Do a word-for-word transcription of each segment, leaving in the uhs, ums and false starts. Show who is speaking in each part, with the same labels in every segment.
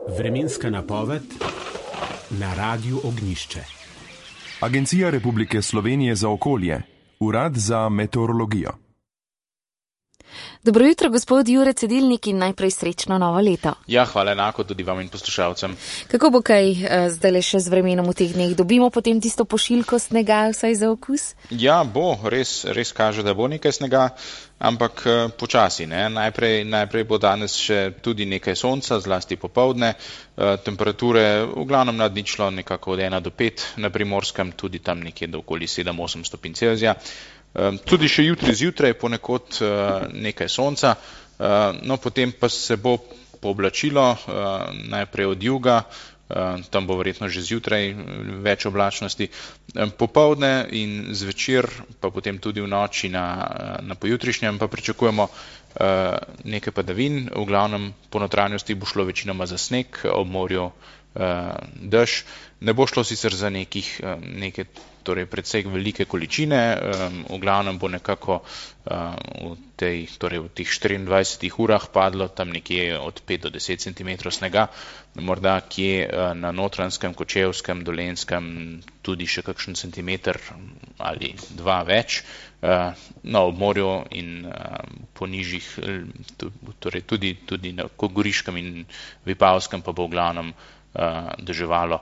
Speaker 1: Vremenska napoved na Radiu Ognjišče.
Speaker 2: Agencija Republike Slovenije za okolje, Urad za meteorologijo.
Speaker 3: Dobro jutro, gospod Jure Cedilnik, in najprej srečno novo leto.
Speaker 4: Ja, hvala enako tudi vam in poslušalcem.
Speaker 3: Kako bo kaj zdaj le še z vremenom v teh dneh? Dobimo potem tisto pošiljko snega vsaj za okus?
Speaker 4: Ja, bo, res, res kaže, da bo nekaj snega, ampak počasi, ne. Najprej, najprej bo danes še tudi nekaj sonca, zlasti popoldne. Temperature v glavnem nad ničlo nekako od ena do pet, na Primorskem tudi tam nekje do okoli sedem osem stopinj Celzija. Tudi še jutri zjutraj ponekod nekaj sonca, no potem pa se bo pooblačilo, najprej od juga, tam bo verjetno že zjutraj več oblačnosti, popoldne in zvečer, pa potem tudi v noči na, na pojutrišnjem pa pričakujemo nekaj padavin, v glavnem po notranjosti bo šlo večinoma za sneg, ob morju dež. Ne bo šlo sicer za nekih, neke, torej precej velike količine, v glavnem bo nekako v tej, torej v teh štiriindvajsetih urah padlo tam nekje od pet do deset centimetrov snega, morda kje na Notranjskem, Kočevskem, Dolenjskem tudi še kakšen centimeter ali dva več. No, ob morju in po nižjih, torej tudi, tudi na Goriškem in Vipavskem pa bo v glavnem deževalo.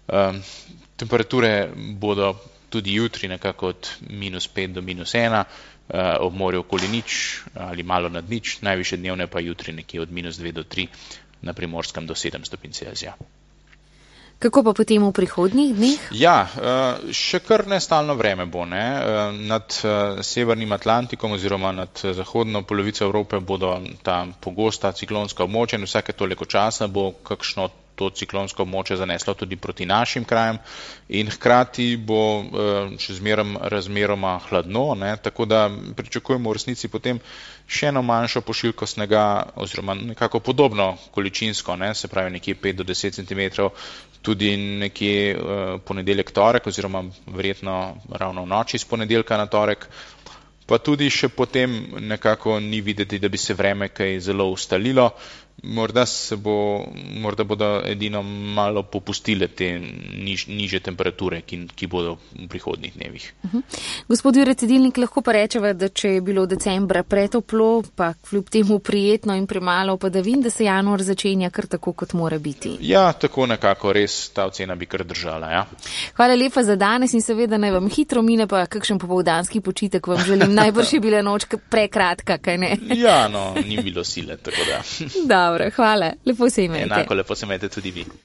Speaker 4: Temperature bodo tudi jutri nekako od minus pet do minus ena, ob morju okoli nič ali malo nad nič, najvišje dnevne pa jutri nekje od minus dve do tri, na Primorskem do sedem stopinj Celzija.
Speaker 3: Kako pa potem v prihodnjih dneh?
Speaker 4: Ja, še kar nestalno vreme bo, ne. Nad severnim Atlantikom oziroma nad zahodno polovico Evrope bodo ta pogosta ciklonska območja in vsake toliko časa bo kakšno to ciklonsko območje zaneslo tudi proti našim krajem in hkrati bo še zmerom razmeroma hladno, ne, tako da pričakujemo v resnici potem še eno manjšo pošiljko snega oziroma nekako podobno količinsko, ne, se pravi nekje pet do deset centimetrov, tudi nekje ponedeljek, torek oziroma verjetno ravno v noči s ponedeljka na torek, pa tudi še potem nekako ni videti, da bi se vreme kaj zelo ustalilo. Morda se bo, morda bodo edino malo popustile te niž, niže temperature, ki, ki bodo v prihodnjih dnevih.
Speaker 3: Uh-huh. Gospod Jure Cedilnik, lahko pa rečeva, da če je bilo decembra pretoplo, pa kljub temu prijetno in premalo padavin, da se januar začenja kar tako, kot mora biti.
Speaker 4: Ja, tako nekako res ta ocena bi kar držala, ja.
Speaker 3: Hvala lepa za danes in seveda naj vam hitro mine, pa kakšen popoldanski počitek vam želim. Najbrž je bila noč prekratka, kaj ne?
Speaker 4: Ja, no, ni bilo sile, tako da.
Speaker 3: Dobro, hvala. Lepo se imejte.
Speaker 4: Enako lepo se imejte tudi vi.